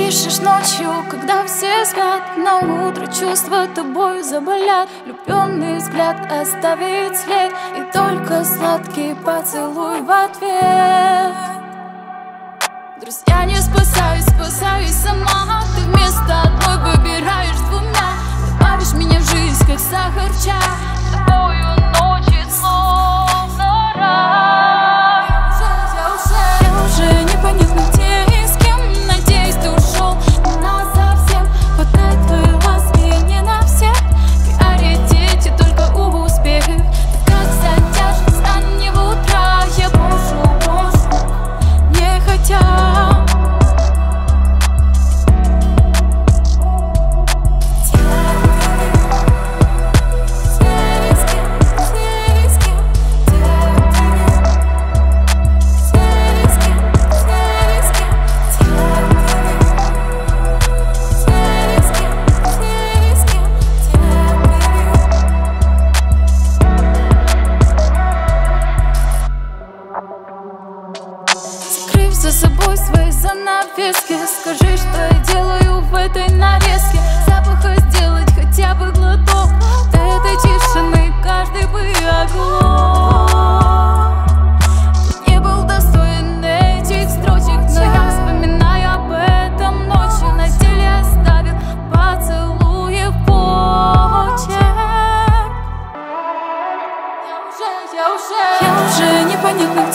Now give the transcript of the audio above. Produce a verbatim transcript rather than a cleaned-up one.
Пишешь ночью, когда все спят, на утро чувства тобою заболят. Влюбленный взгляд оставит след, и только сладкий поцелуй в ответ. Друзья, не спасаюсь, спасаюсь сама. Ты вместо одной выбираешь двумя. Добавишь меня в жизнь, как сахар в чай. С тобою ночи словно рай. Я уже непонятно где и с кем. Надеюсь, ты ушел не насовсем. Хватает твоей ласки не на всех. Приоритете только у успехов. Ты как затяжешь с раннего утра. Я брошу, брошу, не хотя. За собой свои занавески. Скажи, что я делаю в этой нарезке. Запаха сделать хотя бы глоток. До этой тишины каждый бы оглох. Ты не был достоин этих строчек, но я вспоминаю об этом ночью. На деле оставил поцелуи в почерк. Я уже, я уже, я уже непонятно